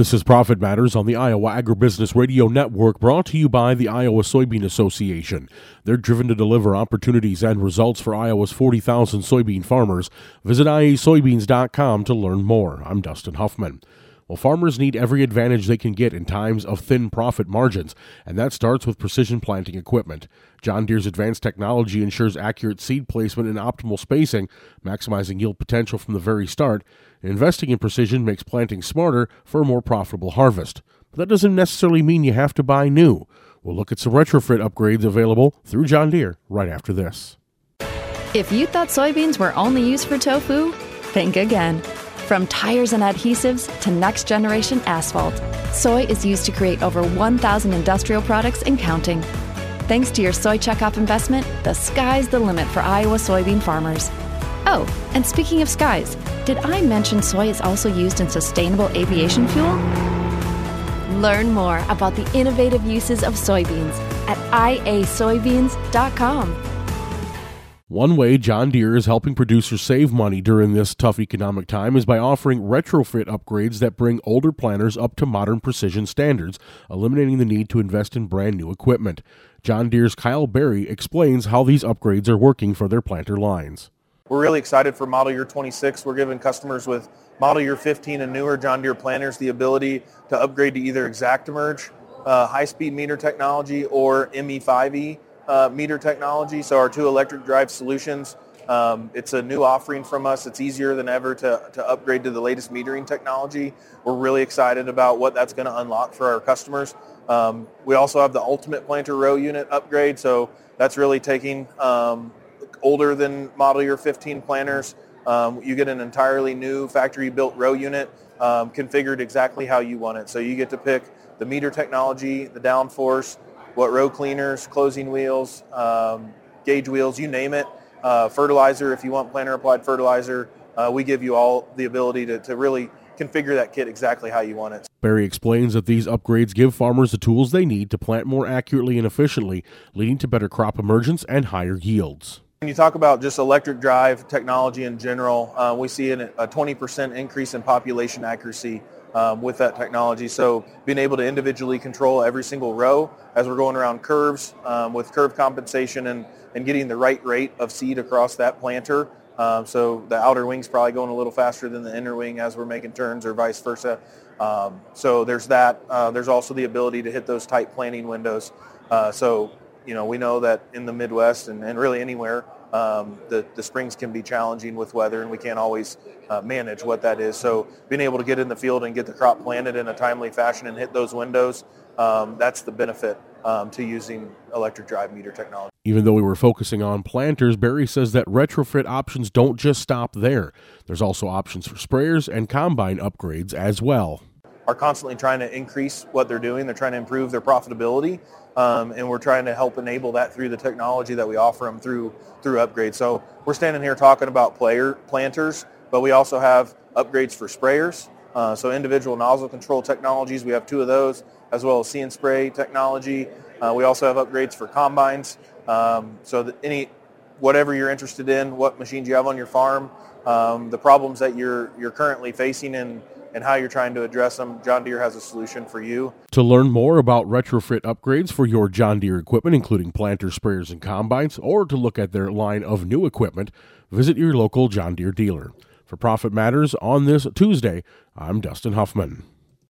This is Profit Matters on the Iowa Agribusiness Radio Network, brought to you by the Iowa Soybean Association. They're driven to deliver opportunities and results for Iowa's 40,000 soybean farmers. Visit iasoybeans.com to learn more. I'm Dustin Huffman. Well, farmers need every advantage they can get in times of thin profit margins, and that starts with precision planting equipment. John Deere's advanced technology ensures accurate seed placement and optimal spacing, maximizing yield potential from the very start. Investing in precision makes planting smarter for a more profitable harvest. But that doesn't necessarily mean you have to buy new. We'll look at some retrofit upgrades available through John Deere right after this. If you thought soybeans were only used for tofu, think again. From tires and adhesives to next-generation asphalt, soy is used to create over 1,000 industrial products and counting. Thanks to your Soy Checkoff investment, the sky's the limit for Iowa soybean farmers. Oh, and speaking of skies, did I mention soy is also used in sustainable aviation fuel? Learn more about the innovative uses of soybeans at iasoybeans.com. One way John Deere is helping producers save money during this tough economic time is by offering retrofit upgrades that bring older planters up to modern precision standards, eliminating the need to invest in brand new equipment. John Deere's Kyle Berry explains how these upgrades are working for their planter lines. We're really excited for model year 26. We're giving customers with model year 15 and newer John Deere planters the ability to upgrade to either ExactEmerge, high-speed meter technology, or ME5E. Meter technology, so our two electric drive solutions. It's a new offering from us. It's easier than ever to upgrade to the latest metering technology. We're really excited about what that's going to unlock for our customers. We also have the Ultimate Planter Row Unit upgrade, so that's really taking older than model year 15 planters. You get an entirely new factory-built row unit configured exactly how you want it. So you get to pick the meter technology, the downforce, what row cleaners, closing wheels, gauge wheels, you name it, fertilizer, if you want planter applied fertilizer, we give you all the ability to really configure that kit exactly how you want it. Barry explains that these upgrades give farmers the tools they need to plant more accurately and efficiently, leading to better crop emergence and higher yields. When you talk about just electric drive technology in general, we see a 20% increase in population accuracy with that technology. So being able to individually control every single row as we're going around curves with curve compensation and getting the right rate of seed across that planter. So the outer wing's probably going a little faster than the inner wing as we're making turns or vice versa. So there's that. There's also the ability to hit those tight planting windows. So, you know, we know that in the Midwest and really anywhere, the springs can be challenging with weather, and we can't always manage what that is. So being able to get in the field and get the crop planted in a timely fashion and hit those windows, that's the benefit to using electric drive meter technology. Even though we were focusing on planters, Barry says that retrofit options don't just stop there. There's also options for sprayers and combine upgrades as well. Are constantly trying to increase what they're doing. They're trying to improve their profitability, and we're trying to help enable that through the technology that we offer them through upgrades. So we're standing here talking about planters, but we also have upgrades for sprayers. So individual nozzle control technologies, we have two of those, as well as See and Spray technology. We also have upgrades for combines. So that whatever you're interested in, what machines you have on your farm, the problems that you're currently facing and how you're trying to address them, John Deere has a solution for you. To learn more about retrofit upgrades for your John Deere equipment, including planters, sprayers, and combines, or to look at their line of new equipment, visit your local John Deere dealer. For Profit Matters on this Tuesday, I'm Dustin Huffman.